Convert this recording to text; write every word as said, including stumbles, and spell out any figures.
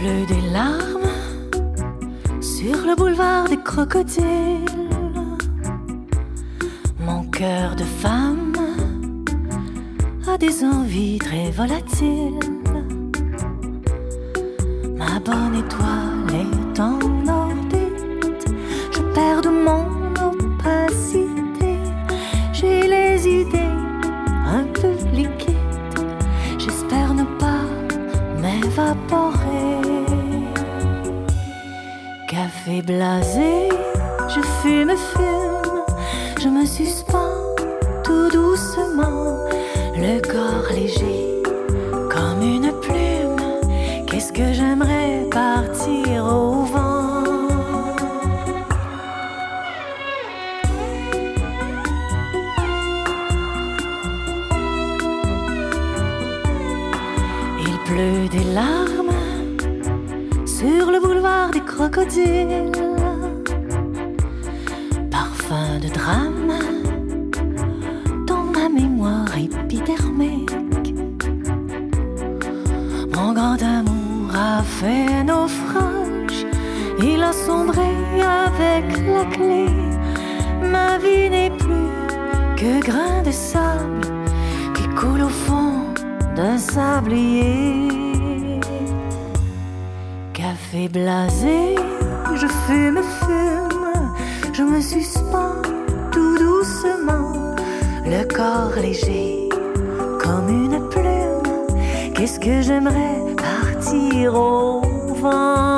pleut des larmes sur le boulevard des crocodiles. Mon cœur de femme a des envies très volatiles. Ma bonne étoile est en orbite. Je perds de mon opacité. J'ai les idées un peu liquides. J'espère ne pas m'évaporer. Café blasé, je fume, fume. Je me suspends tout doucement. Le corps léger comme une plume. Qu'est-ce que j'aimerais partir au vent. Il pleut des larmes sur le boulevard des crocodiles. Parfum de drame dans ma mémoire épidermique. Mon grand amour a fait naufrage. Il a sombré avec la clé. Ma vie n'est plus que grain de sable qui coule au fond d'un sablier. Café blasé, je fume, fume. Je me suspends tout doucement. Le corps léger comme une plume. Qu'est-ce que j'aimerais partir au vent.